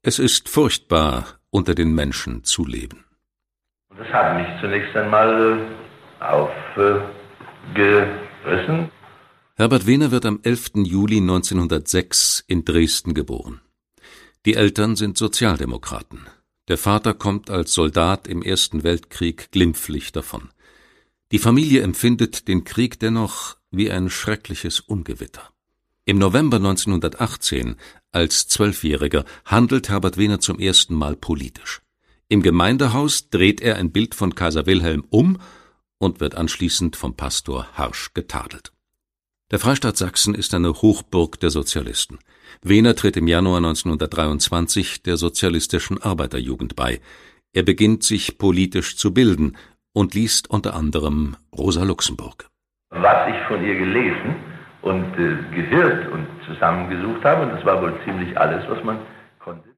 Es ist furchtbar, unter den Menschen zu leben. Das hat mich zunächst einmal aufgerissen. Herbert Wehner wird am 11. Juli 1906 in Dresden geboren. Die Eltern sind Sozialdemokraten. Der Vater kommt als Soldat im Ersten Weltkrieg glimpflich davon. Die Familie empfindet den Krieg dennoch wie ein schreckliches Ungewitter. Im November 1918, als 12-Jähriger, handelt Herbert Wehner zum ersten Mal politisch. Im Gemeindehaus dreht er ein Bild von Kaiser Wilhelm um und wird anschließend vom Pastor harsch getadelt. Der Freistaat Sachsen ist eine Hochburg der Sozialisten. Wehner tritt im Januar 1923 der Sozialistischen Arbeiterjugend bei. Er beginnt sich politisch zu bilden und liest unter anderem Rosa Luxemburg. Was ich von ihr gelesen und gehört und zusammengesucht habe, und das war wohl ziemlich alles, was man konnte.